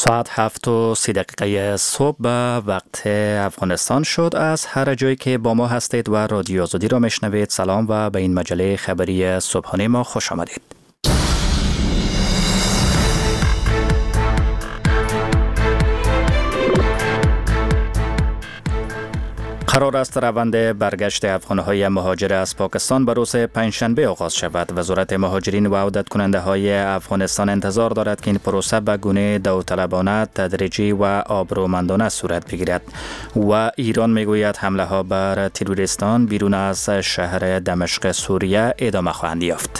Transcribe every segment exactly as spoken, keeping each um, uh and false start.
ساعت هفت و سی دقیقه صبح به وقت افغانستان شد. از هر جایی که با ما هستید و رادیو آزادی را میشنوید سلام و به این مجله خبری صبحانه ما خوش آمدید. قرار است روند برگشت افغان‌های مهاجر از پاکستان به روز پنجشنبه آغاز شود. وزارت مهاجرین و عودت کننده های افغانستان انتظار دارد که این پروسه به گونه داوطلبانه، تدریجی و آبرومندانه صورت بگیرد و ایران میگوید حمله ها بر تروریستان بیرون از شهر دمشق سوریه ادامه خواهند یافت.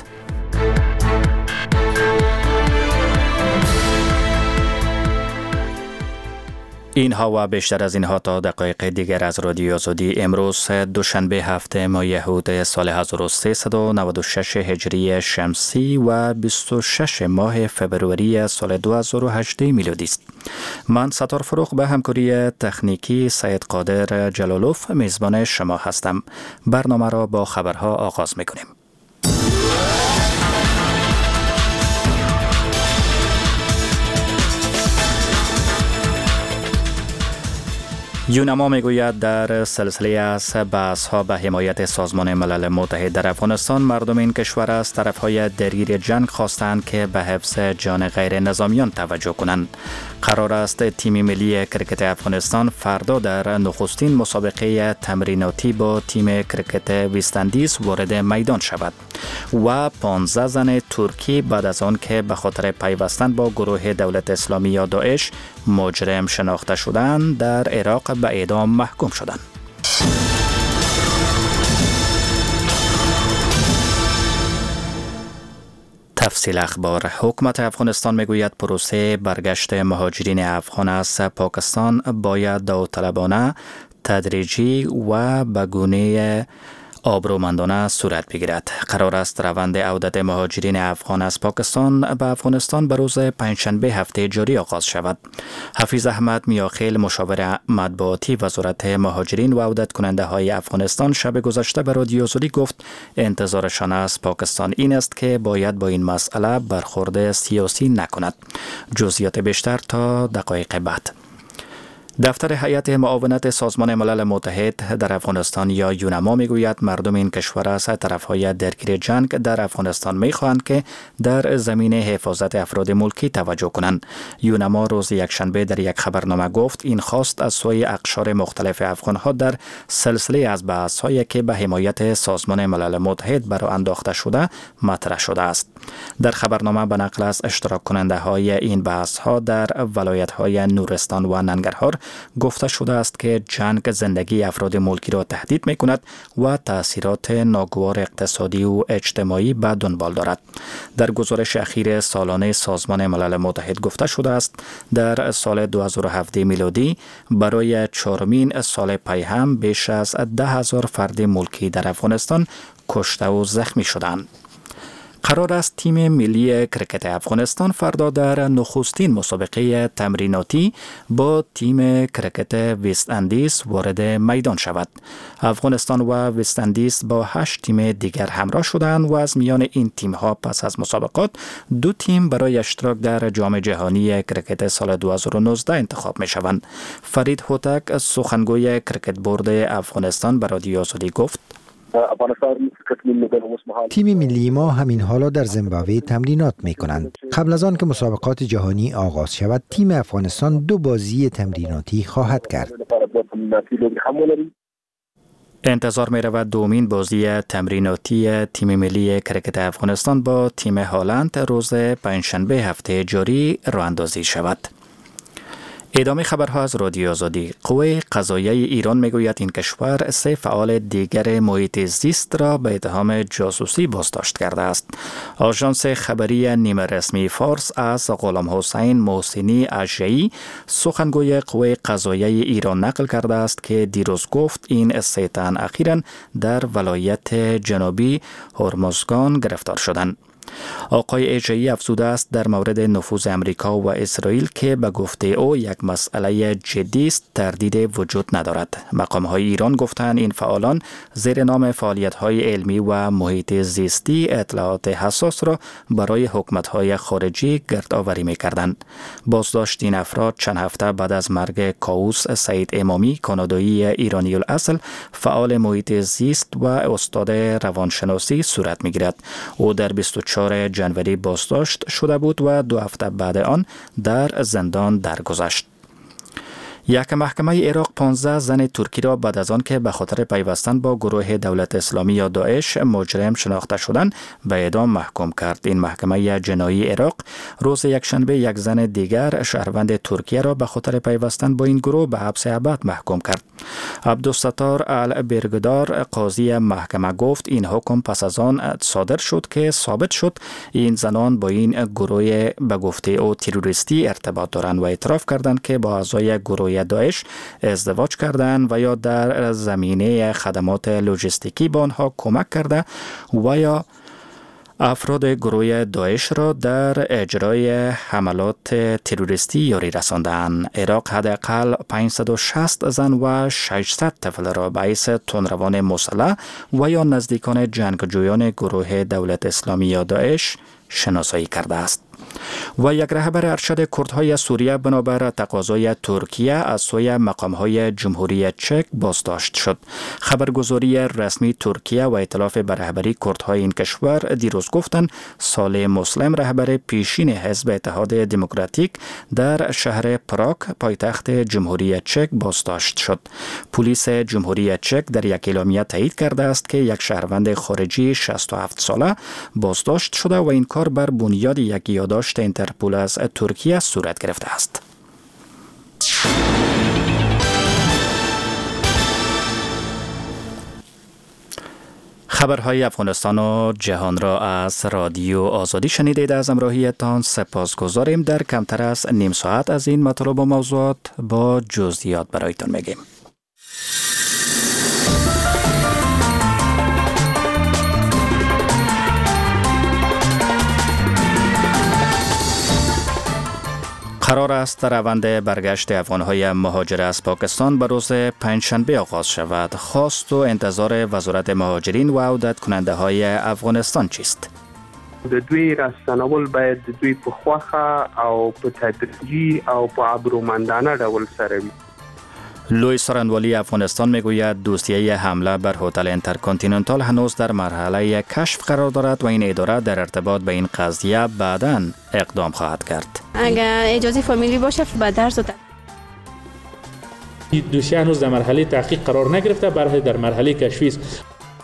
اینها و بیشتر از اینها تا دقایق دیگر از رادیو آزادی. امروز دوشنبه هفته ماه یهود سال هزار و سیصد و نود و شش هجری شمسی و بیست و شش ماه فبروری سال دو هزار و هجده میلادی است. من ستار فروغ به همکاری تکنیکی سید قادر جلالوف میزبان شما هستم. برنامه را با خبرها آغاز میکنیم. یونما میگوید در سلسله از بحث ها به حمایت سازمان ملل متحد در افغانستان مردم این کشور از طرف های درگیر جنگ خواستند که به حفظ جان غیر نظامیان توجه کنند. قرار است تیم ملی کرکت افغانستان فردا در نخستین مسابقه تمریناتی با تیم کرکت وست‌اندیز وارد میدان شود و پانزده زن ترکی بعد از آن که به خاطر پیوستن با گروه دولت اسلامی یا داعش مجرم شناخته شدند در عراق به اعدام محکوم شدند. تفصیل اخبار. حکومت افغانستان میگوید پروسه برگشت مهاجرین افغان از پاکستان باید داوطلبانه، تدریجی و به گونه آبرومندانه صورت بگیرد. قرار است روند عودت مهاجرین افغان از پاکستان به افغانستان به روز پنجشنبه هفته جاری آغاز شود. حفیظ احمد میاخیل، مشاور مطبوعاتی وزارت مهاجرین و عودت کننده های افغانستان، شب گذشته به رادیو آزادی گفت انتظارشان از پاکستان این است که باید با این مسئله برخورد سیاسی نکند. جزئیات بیشتر تا دقایق بعد. دفتر هیئت معاونت سازمان ملل متحد در افغانستان یا یونما میگوید مردم این کشور از طرفهای درگیر جنگ در افغانستان میخواهند که در زمینه حفاظت افراد ملکی توجه کنند. یونما روز یکشنبه در یک خبرنامه گفت این خواست از سوی اقشار مختلف افغانها در سلسله از بحث‌هایی که به حمایت سازمان ملل متحد برآ انداخته شده مطرح شده است. در خبرنامه به نقل از اشتراک کننده های این بحث‌ها در ولایت‌های نورستان و ننگرهار گفته شده است که جنگ زندگی افراد ملکی را تهدید می کند و تأثیرات ناگوار اقتصادی و اجتماعی به دنبال دارد. در گزارش اخیر سالانه سازمان ملل متحد گفته شده است در سال دو هزار و هفده میلادی برای چهارمین سال پی هم بیش از ده هزار فرد ملکی در افغانستان کشته و زخمی شدند. قرار است تیم ملی کرکت افغانستان فردا در نخستین مسابقه تمریناتی با تیم کرکت وست‌اندیز وارد میدان شود. افغانستان و وست‌اندیز با هشت تیم دیگر همراه شدند و از میان این تیم ها پس از مسابقات دو تیم برای اشتراک در جام جهانی کرکت سال دو هزار و نوزده انتخاب می شوند. فرید هوتک، سخنگوی کرکت بورد افغانستان، به رادیو آزادی گفت تیم ملی ما همین حالا در زیمبابوه تمرینات می کنند. قبل از آن که مسابقات جهانی آغاز شود تیم افغانستان دو بازی تمریناتی خواهد کرد. انتظار می رود دومین بازی تمریناتی تیم ملی کرکت افغانستان با تیم هالند روز پنجشنبه هفته جاری راه اندازی شود. ادامه خبرها از رادیو آزادی. قوه قضاییه ایران میگوید این کشور سه فعال دیگر محیط زیست را به اتهام جاسوسی بازداشت کرده است. آژانس خبری نیمه رسمی فارس از غلام حسین محسنی اشجعی، سخنگوی قوه قضاییه ایران، نقل کرده است که دیروز گفت این سه تن اخیراً در ولایت جنوبی هرمزگان گرفتار شدند. آقای ایجایی افزوده است در مورد نفوذ امریکا و اسرائیل که به گفته او یک مسئله جدی است تردید وجود ندارد. مقام‌های ایران گفتند این فعالان زیر نام فعالیت‌های علمی و محیط زیستی اطلاعات حساس را برای حکومت‌های خارجی گردآوری می‌کردند. بازداشت این افراد چند هفته بعد از مرگ کاووس سعید امامی، کانادایی ایرانی الاصل، فعال محیط زیست و استاد روانشناسی صورت می‌گیرد. او در بیست و چهارم جنوری بازداشت شده بود و دو هفته بعد آن در زندان درگذشت. یک محکمه عراق پانزده زن ترکی را بعد از آن که به خاطر پیوستن با گروه دولت اسلامی یا داعش مجرم شناخته شدند به اعدام محکوم کرد. این محکمه جنایی عراق روز یکشنبه یک زن دیگر شهروند ترکیه را به خاطر پیوستن با این گروه به حبس ابد محکوم کرد. عبدالستار البرگدار قاضی محکمه گفت این حکم پس از آن صادر شد که ثابت شد این زنان با این گروه به گفته او تروریستی ارتباط دارند و اعتراف کردند که با اعضای گروه داعش ازدواج کردند و یا در زمینه خدمات لوجستیکی به آنها کمک کرده و یا افراد گروه داعش را در اجرای حملات تروریستی یاری رساندند. عراق حداقل پانصد و شصت زن و ششصد طفل را به حیث تندروان مسلح و یا نزدیکان جنگجویان گروه دولت اسلامی یا داعش شناسایی کرده است. و یک رهبر ارشد کردهای سوریه بنابر تقاضای ترکیه از سوی مقامهای جمهوری چک بازداشت شد. خبرگزاری رسمی ترکیه و ائتلاف به رهبری کردهای این کشور دیروز گفتند صالح مسلم رهبر پیشین حزب اتحاد دموکراتیک در شهر پراگ پایتخت جمهوری چک بازداشت شد. پلیس جمهوری چک در یک اعلامیه تایید کرده است که یک شهروند خارجی شصت و هفت ساله بازداشت شده و این کار بر بنیاد یک یادداشت اینترپول از ترکیه صورت گرفته است. خبرهای افغانستان و جهان را از رادیو آزادی شنیدید. از همراهیتان سپاسگزاریم. در کمتر از نیم ساعت از این مطالب و موضوعات با جزئیات برایتان میگیم. قرار است روند برگشت افغان‌های مهاجر از پاکستان به روز پنجشنبه آغاز شود. خواست و انتظار وزارت مهاجرین و عودت کننده های افغانستان چیست؟ د دوی راستنول باید د دوی په خوخه او په تدریجي او په ابرومندانه ډول سره وي. لوی سرانوالی افغانستان میگوید دوسیه حمله بر هتل انترکانتیننتال هنوز در مرحله کشف قرار دارد و این اداره در ارتباط به این قضیه بعداً اقدام خواهد کرد. اگر اجازه فامیلی باشه به درس و دوسیه هنوز در مرحله تحقیق قرار نگرفته، برای در مرحله کشفی است.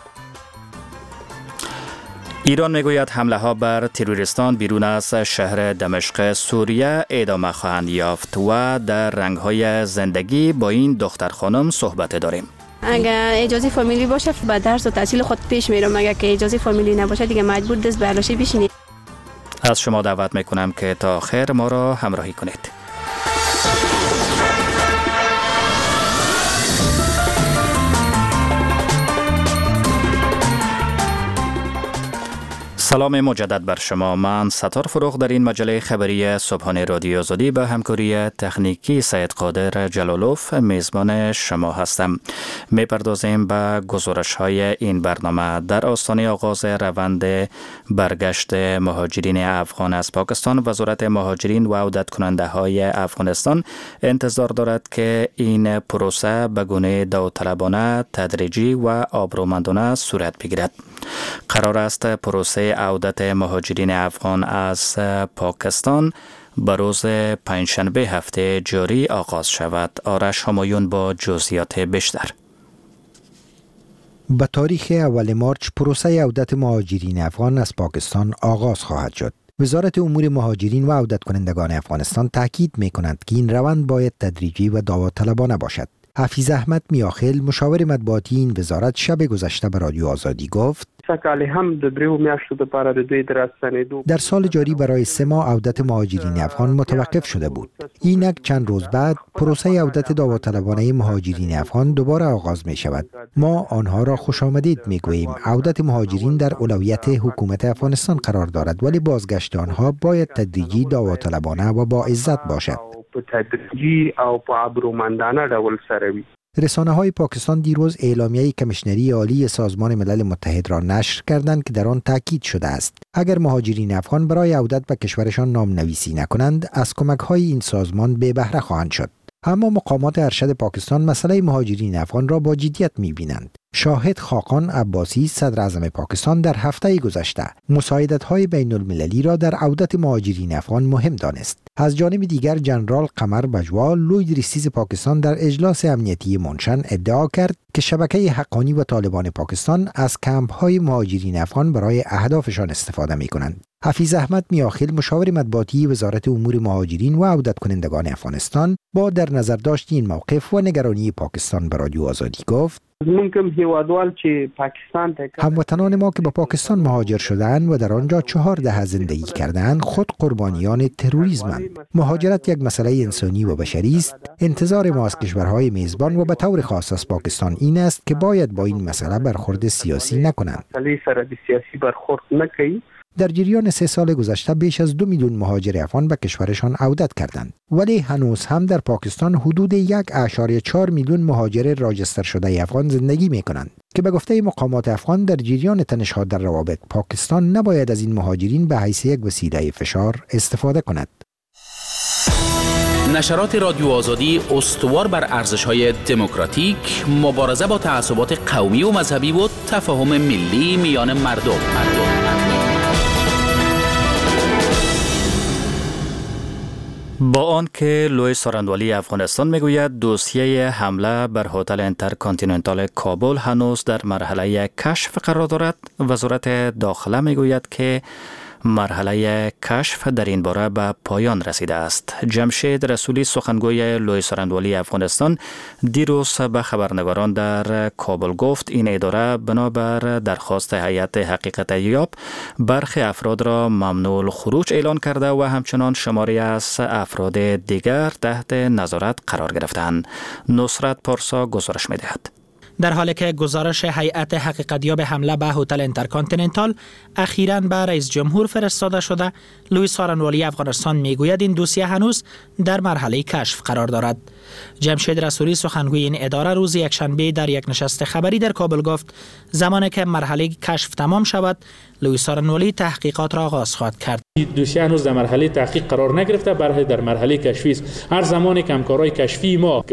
ایران میگوید حمله ها بر تروریستان بیرون از شهر دمشق سوریه ادامه خواهند یافت و در رنگ های زندگی با این دختر خانم صحبت داریم. اگر اجازه فامیلی باشه به درس و تحصیل خود پیش میرم، اگر که اجازه فامیلی نباشه دیگه مجبور دست به علاشی بشینید. از شما دعوت میکنم که تا آخر ما را همراهی کنید. سلام مجدد بر شما. من ستار فروغ در این مجله خبری صبحانه رادیو آزادی به همکاری تکنیکی سید قادر جلالوف میزبان شما هستم. میپردازیم به گزارش های این برنامه. در آستانه آغاز روند برگشت مهاجرین افغان از پاکستان، وزارت مهاجرین و عودت کننده های افغانستان انتظار دارد که این پروسه به گونه داوطلبانه، تدریجی و آبرومندانه صورت بگیرد. قرار است پروسه عودت مهاجرین افغان از پاکستان به روز پنجشنبه هفته جاری آغاز شود. آرش همایون با جزئیات بیشتر. به تاریخ اول مارچ پروسه عودت مهاجرین افغان از پاکستان آغاز خواهد شد. وزارت امور مهاجرین و عودت کنندگان افغانستان تاکید می کند که این روند باید تدریجی و داوطلبانه باشد. حفیظ احمد میاخیل مشاور مطبوعاتی این وزارت شب گذشته به رادیو آزادی گفت سکالی هم د دریو میاشتو لپاره د دوی در راستنیدو. در سال جاری برای سه ماه عودت مهاجرین افغان متوقف شده بود. اینک چند روز بعد پروسه عودت داوطلبانه مهاجرین افغان دوباره آغاز می شود. ما آنها را خوش آمدید می گوییم. عودت مهاجرین در اولویت حکومت افغانستان قرار دارد، ولی بازگشت آنها باید تدریجی، داوطلبانه و با عزت باشد. تدریجی او په ابرومندانه ډول سره وي. رسانه های پاکستان دیروز اعلامیه کمیشنری عالی سازمان ملل متحد را نشر کردند که در آن تاکید شده است اگر مهاجرین افغان برای عودت به کشورشان نام نویسی نکنند از کمک های این سازمان بے بهره خواهند شد. اما مقامات ارشد پاکستان مسئله مهاجرین افغان را با جدیت می‌بینند. شاهد خاقان عباسی صدر اعظم پاکستان در هفته گذشته مساعدت‌های بین المللی را در عودت مهاجرین افغان مهم دانست. از جانب دیگر جنرال قمر بجوا لوی رئیس پاکستان در اجلاس امنیتی منشن ادعا کرد که شبکه حقانی و طالبان پاکستان از کمپ‌های مهاجرین افغان برای اهدافشان استفاده می‌کنند. حفیظ احمد میاخیل مشاور مطبوعاتی وزارت امور مهاجرین و عودت کنندگان افغانستان با در نظر داشت این موقف و نگرانی پاکستان به رادیو آزادی گفت هموطنان ما که به پاکستان مهاجر شدند و در آنجا چهار دهه زندگی کردند خود قربانیان تروریسمند. مهاجرت یک مسئله انسانی و بشری است. انتظار ما از کشورهای میزبان و به طور خاص از پاکستان این است که باید با این مسئله برخورد سیاسی نکنند. در جریان سه سال گذشته بیش از دو میلیون مهاجر افغان به کشورشان عودت کردند، ولی هنوز هم در پاکستان حدود یک اشاره چهار میلیون مهاجر راجستر شده افغان زندگی می کنند که به گفته مقامات افغان در جریان تنش‌ها در روابط پاکستان نباید از این مهاجرین به حیث یک وسیله فشار استفاده کند. نشرات رادیو آزادی استوار بر ارزش‌های دموکراتیک، مبارزه با تعصبات قومی و مذهبی و تفاهم ملی میان مردم. مردم. با آن که لوی سارندوالی افغانستان میگوید دوسیه حمله بر هتل انترکانتیننتال کابل هنوز در مرحله کشف قرار دارد، وزارت داخله میگوید که مرحله کشف در این باره به پایان رسیده است. جمشید رسولی سخنگوی لوی سارندوالی افغانستان دیروز به خبرنگاران در کابل گفت این اداره بنابر درخواست هیئت حقیقت یاب برخی افراد را ممنوع الخروج اعلان کرده و همچنان شماری از افراد دیگر تحت نظارت قرار گرفتند. نصرت پارسا گزارش می‌دهد. در حالی که گزارش هیئت حقیقتیاب حمله به هتل انترکانتیننتال اخیراً به رئیس جمهور فرستاده شده، لوی سارنوالی افغانستان میگوید این دوسیه هنوز در مرحله کشف قرار دارد. جمشید رسولی سخنگوی این اداره روز یکشنبه در یک نشست خبری در کابل گفت زمانی که مرحله کشف تمام شود لوی سارنوالی تحقیقات را آغاز خواهد کرد. دوسیه هنوز در مرحله تحقیق قرار نگرفته، برای در مرحله کشفی است. هر زمانی که همکارای کشفی ما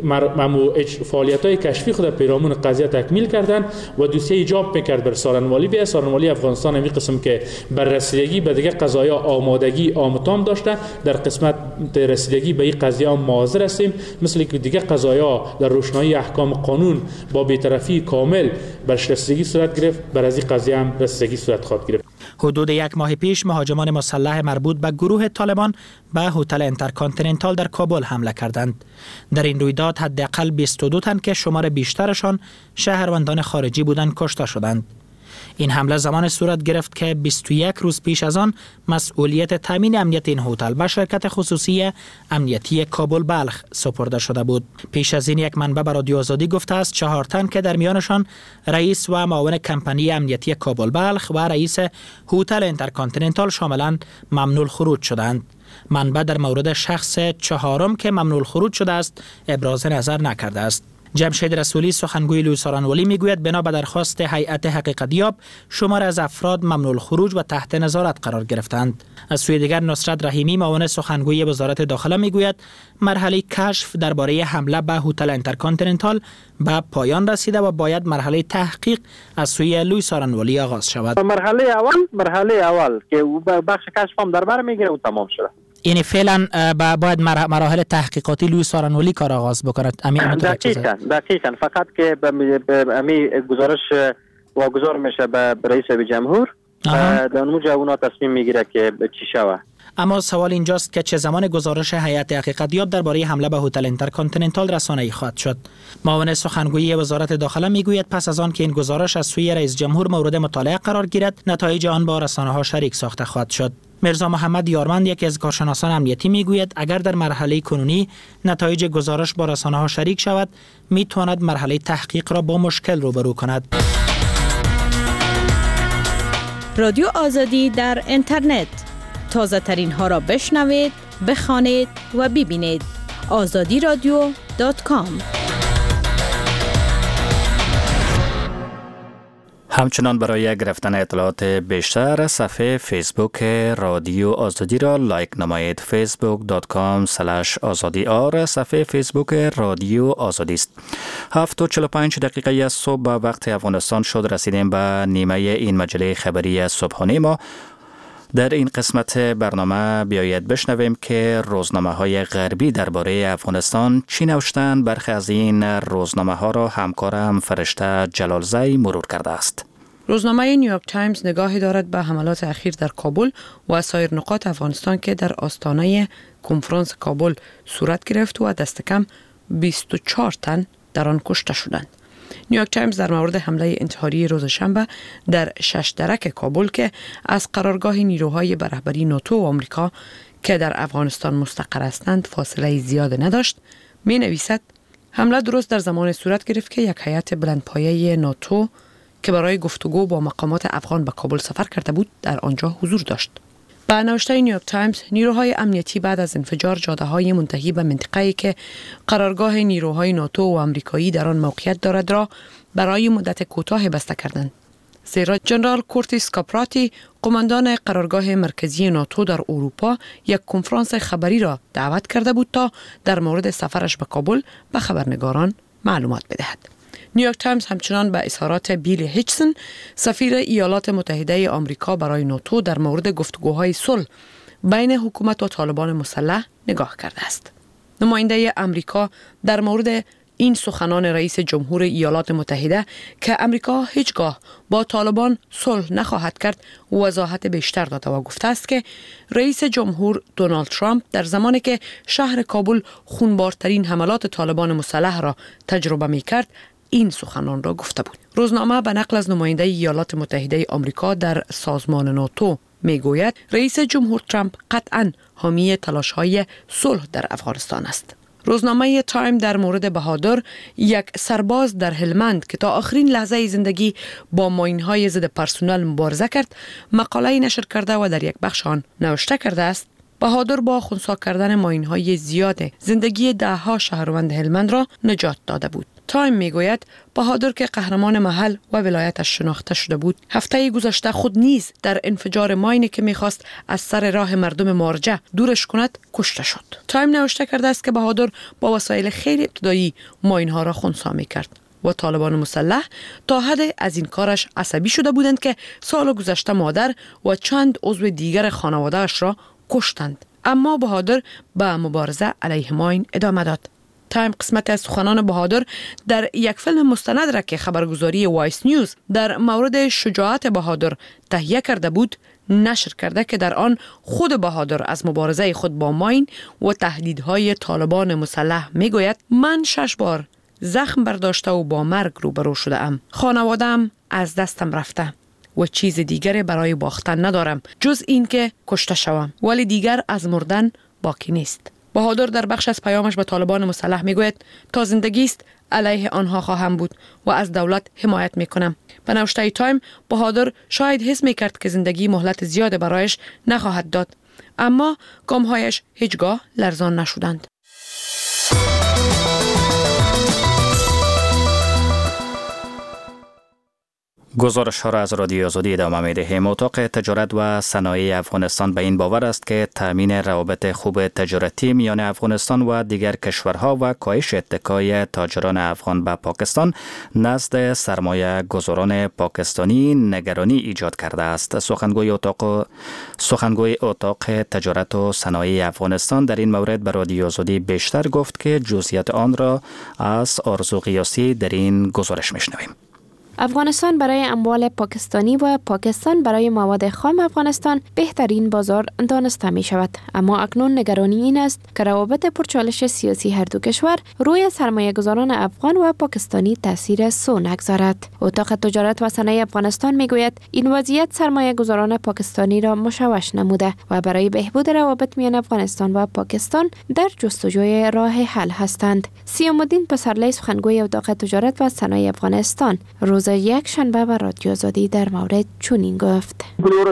فعالیت‌های کشفی خود پیرامون قضیه تکمیل کردن و دوسیه ایجاب می‌کرد بر سارنوالی بیا سارنوالی افغانستان همین قسم که بر رسیدگی به دیگه قضایا آمادگی آمتام داشته، در قسمت رسیدگی به این قضیه حاضر هستیم، مثل که دیگه قضایا در روشنایی احکام قانون با بی‌طرفی کامل بر رسیدگی صورت گرفت، بر از این قضیه هم رسیدگی صورت خواهد گرفت. حدود یک ماه پیش مهاجمان مسلح مربوط به گروه طالبان به هتل انترکانتیننتال در کابل حمله کردند. در این رویداد حداقل بیست و دو تن که شمار بیشترشان شهروندان خارجی بودند کشته شدند. این حمله زمان صورت گرفت که بیست و یک روز پیش از آن مسئولیت تامین امنیت این هتل به شرکت خصوصی امنیتی کابل بلخ سپرده شده بود. پیش از این یک منبع به رادیو آزادی گفته است چهار تن که در میانشان رئیس و معاون کمپانی امنیتی کابل بلخ و رئیس هتل انترکانتیننتال شاملند ممنوع خروج شدند. منبع در مورد شخص چهارم که ممنوع خروج شده است ابراز نظر نکرده است. جمشید رسولی سخنگوی لوی سارنوالی میگوید بنا به درخواست هیئت حقیقتیاب شمار از افراد ممنوع الخروج و تحت نظارت قرار گرفتند. از سوی دیگر نصرت رحیمی معاون سخنگوی وزارت داخله میگوید مرحله کشف درباره حمله به هتل انترکانتیننتال به پایان رسیده و باید مرحله تحقیق از سوی لوی سارنوالی آغاز شود. مرحله اول مرحله اول که بخش کشف هم در بر میگیره و تمام شده. یعنی فعلا باید مراحل تحقیقاتی لوی سارنوالی کار آغاز بکند. دقیقاً دقیقاً فقط که به امی گزارش واگذار میشه به رئیس جمهور، در اونجا اونا تصمیم میگیره که چی شوه. اما سوال اینجاست که چه زمان گزارش هیئت حقیقتیاب درباره حمله به هتل اینترکانتیننتال رسانه‌ای خواهد شد. معاون سخنگوی وزارت داخله میگوید پس از آن که این گزارش از سوی رئیس جمهور مورد مطالعه قرار گیرد، نتایج آن با رسانه‌ها شریک ساخته خواهد شد. میرزا محمد یارمند یکی از کارشناسان امنیتی میگوید اگر در مرحله کنونی نتایج گزارش با رسانه‌ها شریک شود، میتواند مرحله تحقیق را با مشکل روبرو کند. رادیو آزادی در اینترنت، تازه ترین ها را بشنوید، بخوانید و ببینید. آزادی رادیو دات کام. همچنان برای گرفتن اطلاعات بیشتر صفحه فیسبوک رادیو آزادی را لایک نمایید. فیسبوک دات کام اسلش آزادی آر. صفحه فیسبوک رادیو آزادی است. هفت و چهل و پنج دقیقه از صبح به وقت افغانستان شد. رسیدیم به نیمه این مجله خبری صبحانه ما. در این قسمت برنامه بیایید بشنویم که روزنامه های غربی درباره افغانستان چی نوشتند. برخی از این روزنامه ها را همکارم فرشته جلالزی مرور کرده است. روزنامه نیویورک تایمز نگاهی دارد به حملات اخیر در کابل و سایر نقاط افغانستان که در آستانه کنفرانس کابل صورت گرفت و دست کم بیست و چهار تن در آن کشته شدند. نیویورک تایمز در مورد حمله انتحاری روز شنبه در شش درک کابل که از قرارگاه نیروهای به رهبری ناتو و آمریکا که در افغانستان مستقر هستند فاصله زیاد نداشت، می نویسد حمله درست در زمان صورت گرفت که یک هیئت بلندپایه ناتو که برای گفتگو با مقامات افغان به کابل سفر کرده بود در آنجا حضور داشت. با نوشته نیویورک تایمز، نیروهای امنیتی بعد از انفجار جاده‌های منتهی به منطقه‌ای که قرارگاه نیروهای ناتو و آمریکایی در آن موقعیت دارد را برای مدت کوتاه بسته کردند. زیرا جنرال کورتیس کاپراتی، قماندان قرارگاه مرکزی ناتو در اروپا، یک کنفرانس خبری را دعوت کرده بود تا در مورد سفرش به کابل به خبرنگاران معلومات بدهد. نیویورک تایمز همچنان به اظهارات بیلی هیچسون، سفیر ایالات متحده آمریکا برای ناتو در مورد گفتگوهای صلح بین حکومت و طالبان مسلح نگاه کرده است. نماینده آمریکا در مورد این سخنان رئیس جمهور ایالات متحده که آمریکا هیچگاه با طالبان صلح نخواهد کرد وضاحت بیشتر داده و گفته است که رئیس جمهور دونالد ترامپ در زمانی که شهر کابل خونبارترین حملات طالبان مسلح را تجربه می کرد این سخنان را گفته بود. روزنامه به نقل از نماینده ایالات متحده آمریکا در سازمان ناتو می گوید رئیس جمهور ترامپ قطعاً حامی تلاش‌های صلح در افغانستان است. روزنامه تایم در مورد بهادر، یک سرباز در هلمند که تا آخرین لحظه زندگی با ماین‌های ضد پرسونل مبارزه کرد، مقاله نشر کرده و در یک بخش آن نوشته کرده است بهادر با خنثی کردن ماین‌های زیاد زندگی ده‌ها شهروند هلمند را نجات داده بود. تایم میگوید بهادر که قهرمان محل و ولایتش شناخته شده بود، هفته گذشته خود نیز در انفجار ماینی که میخواست از سر راه مردم مارجه دورش کند کشته شد. تایم نوشته کرده است که بهادر با وسایل خیلی ابتدایی ماینها را خنثی میکرد و طالبان مسلح تا حد از این کارش عصبی شده بودند که سال گذشته مادر و چند عضو دیگر خانواده‌اش را کشتند. اما بهادر به مبارزه علیه ماین ادامه داد. تایم قسمت از سخنان بهادر در یک فیلم مستند را که خبرگزاری وایس نیوز در مورد شجاعت بهادر تهیه کرده بود نشر کرده که در آن خود بهادر از مبارزه خود با ماین و تهدیدهای طالبان مسلح میگوید من شش بار زخم برداشته و با مرگ روبرو شده ام. خانواده‌ام از دستم رفته و چیز دیگری برای باختن ندارم جز این که کشته شوم، ولی دیگر از مردن باقی نیست. بهادر در بخش از پیامش به طالبان مسلح میگوید تا زندگی است علیه آنها خواهم بود و از دولت حمایت میکنم. به نوشته تایم بهادر شاید حس میکرد که زندگی مهلت زیاد برایش نخواهد داد، اما گامهایش هیچگاه لرزان نشدند. گزارش ها را از رادیو آزادی ادامه می دهیم. اتاق تجارت و صنایع افغانستان به این باور است که تامین روابط خوب تجارتی میان افغانستان و دیگر کشورها و کاهش اتکای تاجران افغان به پاکستان نزد سرمایه گذاران پاکستانی نگرانی ایجاد کرده است. سخنگوی اتاق سخنگوی اتاق تجارت و صنایع افغانستان در این مورد به رادیو آزادی بیشتر گفت که جزئیات آن را از آرزو قیاسی در این گزارش میشنویم. افغانستان برای اموال پاکستانی و پاکستان برای مواد خام افغانستان بهترین بازار دانسته می شود. اما اکنون نگرانی این است که روابط پرچالش سیاسی هر دو کشور روی سرمایه گذاران افغان و پاکستانی تاثیر سو نگذارد. اتاق تجارت و صنایع افغانستان می گوید این وضعیت سرمایه گذاران پاکستانی را مشوش نموده و برای بهبود روابط میان افغانستان و پاکستان در جستجوی راه حل هستند. سیام الدین پسرلی سخنگوی اتاق تجارت و صنایع افغانستان روز یک شنبه به رادیو آزادی در مورد چنین گفت: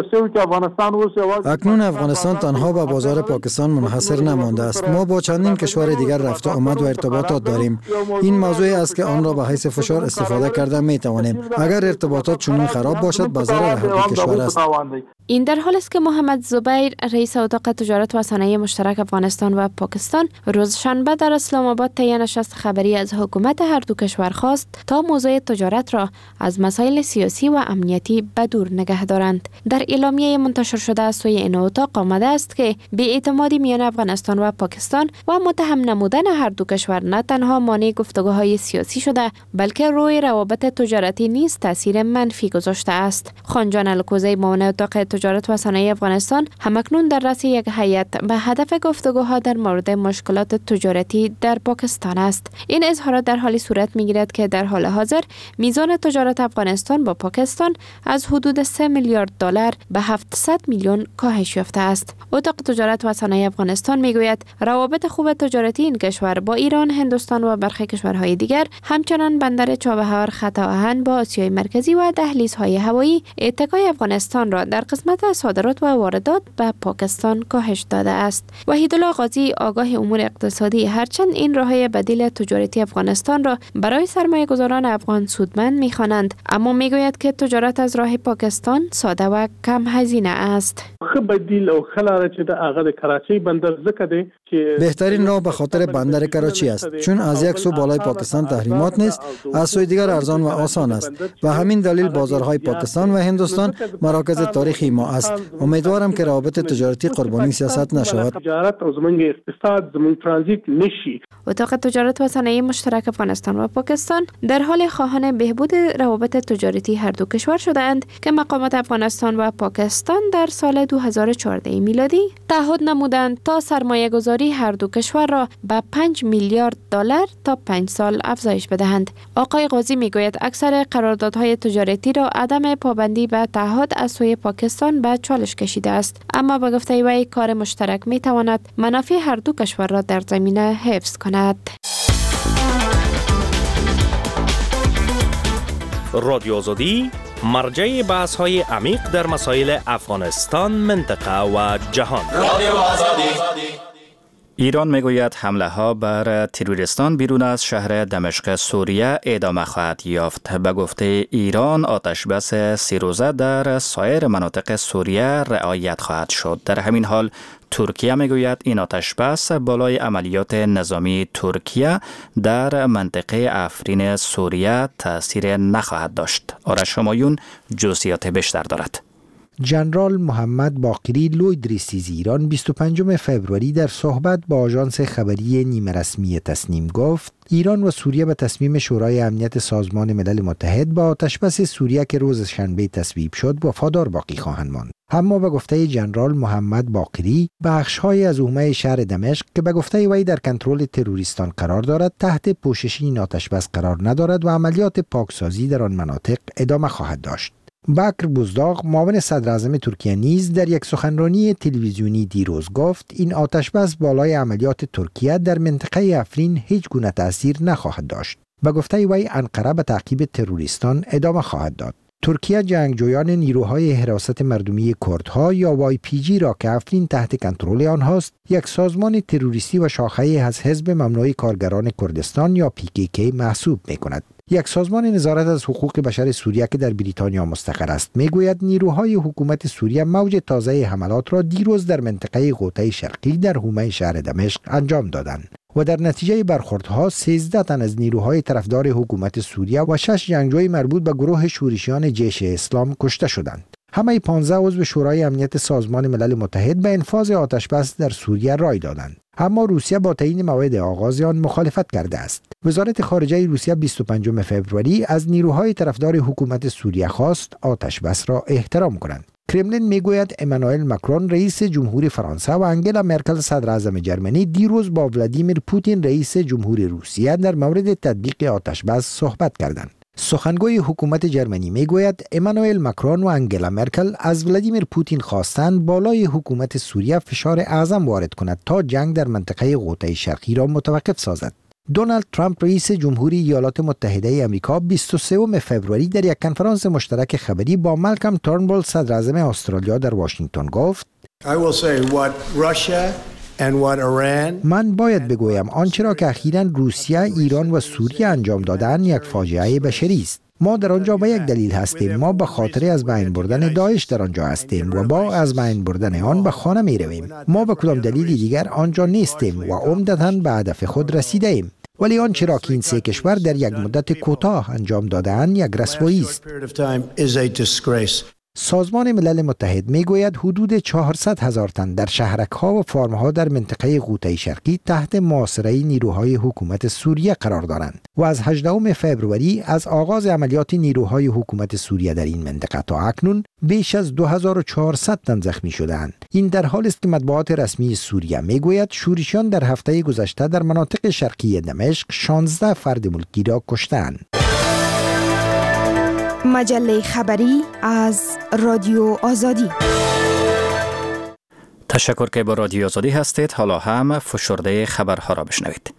اکنون افغانستان تنها به بازار پاکستان منحصر نمانده است. ما با چندین کشور دیگر رفت و آمد و ارتباطات داریم. این موضوعی است که آن را به حیث فشار استفاده کرده می توانیم. اگر ارتباطات چنین خراب باشد به ضرر هر دو کشور است. این در حال است که محمد زبیر رئیس اتاق تجارت و صنایع مشترک افغانستان و پاکستان روز شنبه در اسلام آباد طی نشست خبری از حکومت هر دو کشور خواست تا موضوع تجارت را از مسائل سیاسی و امنیتی بدور نگه دارند. در اعلامیه منتشر شده از سوی این اتاق آمده است که بی‌اعتمادی میان افغانستان و پاکستان و متهم نمودن هر دو کشور نه تنها مانع گفتگوهای سیاسی شده بلکه روی روابط تجارتی نیز تاثیر منفی گذاشته است. خانجان الکوزی معاون اتاق تجارت و صنایع افغانستان همکنون در رأس یک هیئت به هدف گفتگوها در مورد مشکلات تجارتی در پاکستان است. این اظهارات در حالی صورت می‌گیرد که در حال حاضر میزان تجارت افغانستان با پاکستان از حدود سه میلیارد دلار به هفتصد میلیون کاهش یافته است. اتاق تجارت و صنایع افغانستان میگوید روابط خوب تجارتی این کشور با ایران، هندوستان و برخی کشورهای دیگر همچنان بندر چابهار، خط آهن با آسیای مرکزی و دهلیزهای هوایی اتکای افغانستان را در قسمت صادرات و واردات به پاکستان کاهش داده است. وحیدالله قاضی آگاه امور اقتصادی هرچند این راههای بدیل تجارتی افغانستان را برای سرمایه گذاران افغان سودمند می‌خوانند، اما میگوید که تجارت از راه پاکستان ساده و کم هزینه است. بهترین راه به خاطر بندر کراچی است، چون از یک سو بالای پاکستان تحریمات نیست، از سوی دیگر ارزان و آسان است. و همین دلیل بازارهای پاکستان و هندوستان مراکز تاریخی ما است. امیدوارم که روابط تجارتی قربانی سیاست نشود. اتاق تجارت و صنایع مشترک افغانستان و پاکستان در حال خواهان بهبود روابط تجارتی هر دو کشور شدند که مقامات افغانستان و پاکستان در سال دو هزار و چهارده میلادی تعهد نمودند تا سرمایه گذاری هر دو کشور را به پنج میلیارد دلار تا پنج سال افزایش بدهند. آقای قاضی میگوید اکثر قراردادهای تجارتی را عدم پابندی به تعهد از سوی پاکستان به چالش کشیده است، اما به گفته وی کار مشترک می تواند منافع هر دو کشور را در زمینه حفظ کند. رادیو آزادی مرجع بحث های عمیق در مسائل افغانستان، منطقه و جهان. رادیو آزادی. ایران میگوید حمله ها بر تروریستان بیرون از شهر دمشق سوریه ادامه خواهد یافت. به گفته ایران آتش بس سی روزه در سایر مناطق سوریه رعایت خواهد شد. در همین حال ترکیه میگوید این آتش بس بالای عملیات نظامی ترکیه در منطقه افرین سوریه تاثیر نخواهد داشت. آرش همایون جزئیات بیشتر دارد. ژنرال محمد باقری لوی رئیس ایران بیست و پنجم فوریه در صحبت با آژانس خبری نیمه رسمی تسنیم گفت ایران و سوریه به تصمیم شورای امنیت سازمان ملل متحد با آتشبس سوریه که روز شنبه تصویب شد وفادار باقی خواهند ماند. اما به گفته ژنرال محمد باقری بخش‌های از حومه شهر دمشق که به گفته وی در کنترل تروریستان قرار دارد تحت پوشش این آتشبس قرار ندارد و عملیات پاکسازی در آن مناطق ادامه خواهد داشت. بکر بوزداغ معاون صدر اعظم ترکیه نیز در یک سخنرانی تلویزیونی دیروز گفت این آتشبس بالای عملیات ترکیه در منطقه افرین هیچ گونه تأثیر نخواهد داشت. به گفته وی انقره به تعقیب تروریستان ادامه خواهد داد. ترکیه جنگجویان نیروهای حراست مردمی کردها یا وای پی جی را که افرین تحت کنترل آنهاست یک سازمان تروریستی و شاخه از حزب ممنوع کارگران کردستان یا پی کی کی محسوب می‌کند. یک سازمان نظارت از حقوق بشر سوریه که در بریتانیا مستقر است میگوید نیروهای حکومت سوریه موج تازه حملات را دیروز در منطقه غوطه شرقی در حومه شهر دمشق انجام دادند و در نتیجه برخوردها سیزده تن از نیروهای طرفدار حکومت سوریه و شش جنگجوی مربوط به گروه شورشیان جیش اسلام کشته شدند. همه پانزده عضو شورای امنیت سازمان ملل متحد به انفاذ آتشبس در سوریه رای دادند. اما روسیه با تعیین موعد آغاز آن مخالفت کرده است. وزارت خارجه روسیه بیست و پنجم فوریه از نیروهای طرفدار حکومت سوریه خواست آتش بس را احترام کنند. کرملین میگوید امانوئل ماکرون رئیس جمهور فرانسه و انگلا مرکل صدر اعظم جرمنی دیروز با ولادیمیر پوتین رئیس جمهور روسیه در مورد تطبیق آتش بس صحبت کردند. سخنگوی حکومت جرمنی میگوید امانوئل ماکرون و انگلا مرکل از ولادیمیر پوتین خواستند بالای حکومت سوریه فشار اعظم وارد کند تا جنگ در منطقه غوطه شرقی را متوقف سازد. دونالد ترامپ رئیس جمهوری ایالات متحده آمریکا بیست و سوم فوریه در یک کنفرانس مشترک خبری با مالکام تورنبول صدر اعظم استرالیا در واشنگتن گفت من باید بگویم آنچه را که اخیراً روسیه، ایران و سوریه انجام دادن یک فاجعه بشری است. ما در آنجا به یک دلیل هستیم. ما به خاطر از بین بردن داعش در آنجا هستیم و با از بین بردن آن به خانه می رویم. ما به کدام دلیلی دیگر آنجا نیستیم و عمدتاً به هدف خود رسیده ایم. ولی آنچه را که این سه کشور در یک مدت کوتاه انجام داده‌اند یک رسوایی است. سازمان ملل متحد میگوید حدود چهارصد هزار تن در شهرک‌ها و فارم‌ها در منطقه غوطه شرقی تحت محاصره نیروهای حکومت سوریه قرار دارند و از هجدهم فوریه از آغاز عملیات نیروهای حکومت سوریه در این منطقه تا اکنون بیش از دو هزار و چهارصد تن زخمی شدند. این در حالی است که مطبوعات رسمی سوریه میگوید شورشیان در هفته گذشته در مناطق شرقی دمشق شانزده فرد ملکی را کشتند. مجله خبری از رادیو آزادی. تشکر که با رادیو آزادی هستید. حالا هم فشرده خبرها را بشنوید.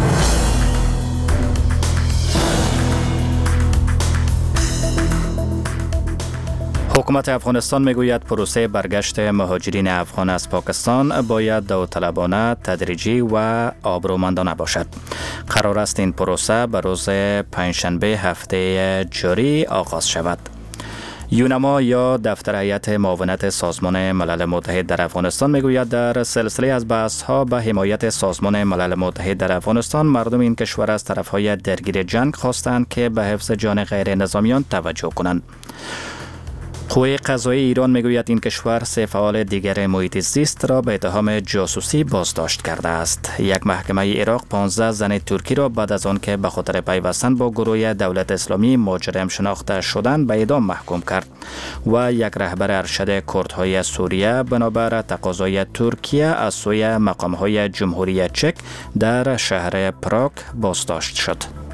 حکومت افغانستان میگوید پروسه برگشت مهاجرین افغان از پاکستان باید داوطلبانه، تدریجی و آبرومندانه باشد. قرار است این پروسه به روز پنجشنبه هفته جاری آغاز شود. یونما یا دفتر هیئت معاونت سازمان ملل متحد در افغانستان میگوید در سلسله از بحث‌ها به حمایت سازمان ملل متحد در افغانستان مردم این کشور از طرف‌های درگیر جنگ خواستند که به حفظ جان غیر نظامیان توجه کنند. قوه قضایی ایران میگوید این کشور سه فعال دیگر محیط زیست را به اتهام جاسوسی بازداشت کرده است. یک محکمه عراق پانزده زن ترکی را بعد از آن که به خاطر پیوستن با گروه دولت اسلامی مجرم شناخته شدند به اعدام محکوم کرد و یک رهبر ارشد کردهای سوریه بنابر تقاضای ترکیه از سوی مقامهای جمهوری چک در شهر پراگ بازداشت شد.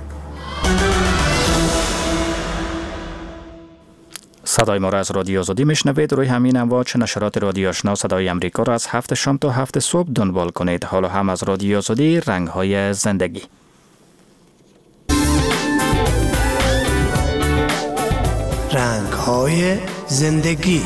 صدای ما را از رادیو آزادی میشنوید. روی همین امواج نشرات رادیو آشنا صدای امریکا را از هفت شام تا هفت صبح دنبال کنید. حالا هم از رادیو آزادی رنگ های زندگی. رنگ های زندگی.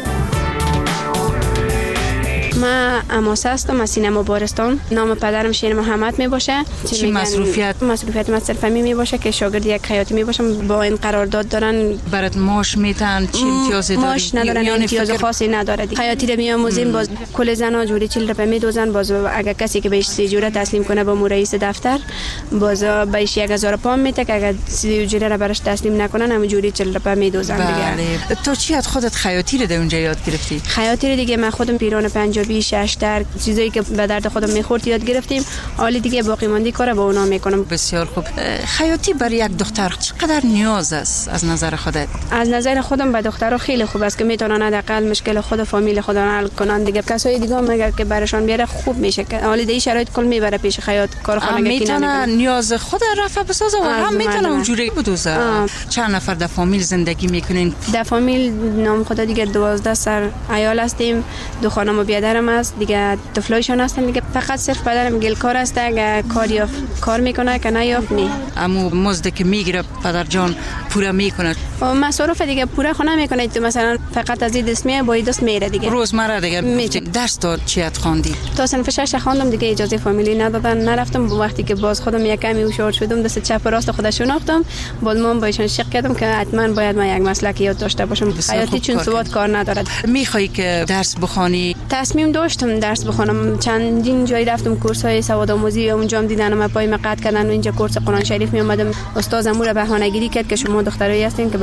من اماسه هستم از سینما بارستان. نام پدرم شیر محمد می باشه. چی مصروفیت؟ مصروفیت من صرف می باشه که شاگرد یک خیاطی می باشم. با این قرارداد دارن برات معاش میتن، چی امتیازی داری؟ معاش ندارن، یعنی امتیاز فکر... خاصی نداره. خیاطی رو میآموزیم، باز کل زنا جوری چهل روپیه میدوزن. باز اگر کسی که بهش سی جوره تسلیم کنه با رئیس دفتر، باز بهش یک هزار پوند میده که اگر سی جوره را براش تسلیم نکنن همون جوری چهل روپیه میدوزن دیگه. تو چی از خودت خیاطی رو در اونجا یاد گرفتی؟ خیاطی رو دیگه من خودم پیران پنجابی ششتر چیزایی که به درد خودم میخورد یاد گرفتیم. حالی دیگه باقی ماندی کارا با اونا میکنم. بسیار خوب. خیاطی برای یک دختر چقدر نیاز است از نظر خودت؟ از نظر خودم به دخترها خیلی خوب است که میتونن حداقل مشکل خود فامیل خود حل کنن دیگه. کسای دیگه هم اگر که برشان بیاره خوب میشه که حالی دیگه شرایط کل میبره پیش خیاط کارخانه میتونه نیاز خود رفع بسازه و هم میتونه اونجوری بدوزه. چند نفر در فامیل زندگی میکنین؟ در فامیل نام خدا دیگه دوازده سر عیال هستیم. دو خانم و بیادرم است دیگه. طفلایشان هستن دیگه. فقط صرف پدرم گلکار است، اگه کار یافت کار میکنه که نیافت نی. امو مزد که میگیره پدر جان پورا میکنه؟ مصارف دیگه پورا خونه میکنه. تو مثلا فقط از این دست میای با این دست میره دیگه. روزمره دیگه می... درس تا چیت خواندی؟ تا صنف شش خواندم دیگه. اجازه فامیلی ندادن نرفتم. وقتی که باز خودم یک کمی هوشیار شدم دست چپ و راست خودش شناختم. بعد من با ایشان شک کردم که حتما باید من یک مسلک یاد داشته باشم. حیاتی چون سواد کار ندارد. میخوای که درس بخونی؟ تصمیم داشتم درس بخونم. چندین جایی رفتم کورس های سواد آموزی اونجا هم دیدن من پای مقطع کردن و اینجا کورس قرآن شریف می اومدم. استاد امور بهانه‌گیری کرد که شما دخترایی هستین که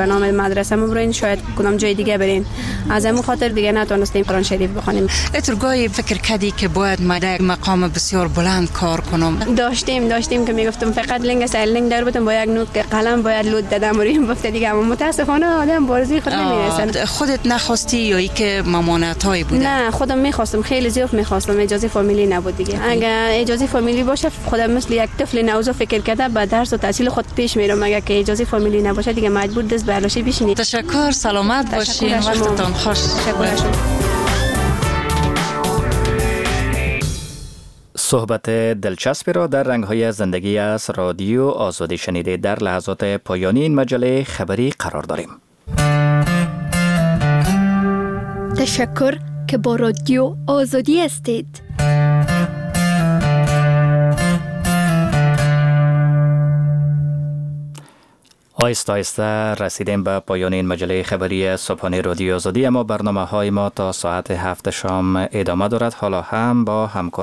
به نام مدرسه برین، شاید کدام جای دیگه برین. از همون خاطر دیگه نتونستیم قرآن شریف بخونیم. اترگاهی فکر کردی که باید ما در مقام بسیار بلند کار کنم؟ داشتیم داشتیم که میگفتم فقط لنگ سایلنگ در بودم با یک نوت قلم باید لود دادم رویم بفته دیگه، اما متاسفانه آدم بارزی خود نمیرسن. خودت نخواستی یا ای که ممانعتایی بوده؟ نه خودم میخواستم، خیلی زیاد میخواستم، اجازه فامیلی نبود دیگه. اگه اجازه فامیلی باشه خودم مثل یک طفل نوزا فکر کرده با درس و تحصیل خود پیش میرم، اگه که اجازه فامیلی نباشه دیگه مجبور دست برلاشی بشینید. تشکر، سلامت باشین، وقتتون خوش. تشکر شما. صحبت دلچسبی را در رنگ‌های زندگی از رادیو آزادی شنیده. در لحظات پایانی این مجله خبری قرار داریم. تشکر که با رادیو آزادی هستید. آیسته آیسته رسیدیم به پایان این مجله خبری صبحانه رادیو آزادی، اما برنامه های ما تا ساعت هفت شام ادامه دارد. حالا هم با همکار